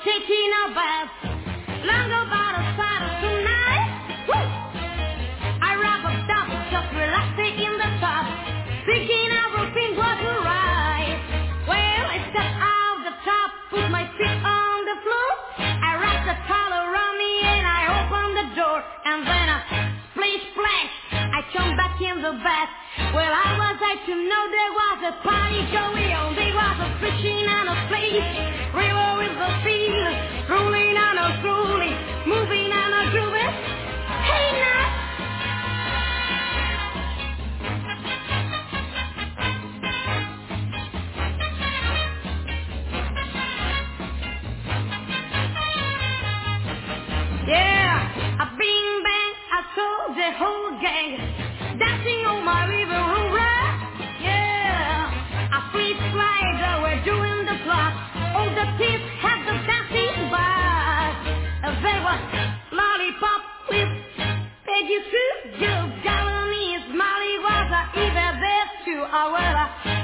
taking a bath. Long about a side of tonight. Woo! I wrap up down, just relaxing in the tub. Thinking everything was right. Well, I stepped out the top, put my feet on the floor. I wrapped the towel around me and I opened the door. And then a splish splash, I jumped back in the bath. Well, how was I to know there was a party going on? There was a fishing and a place, river with the sea, rolling and a rolling, moving and a grooving. Hey now! Yeah, a bing bang, I saw the whole gang dancing on my river ride. Yeah, a fleet slider, we're doing the clock. All the kids had the dancing bars. There was lollipop with Peggy Sue, Joe Japanese, Molly was even there too. Oh well,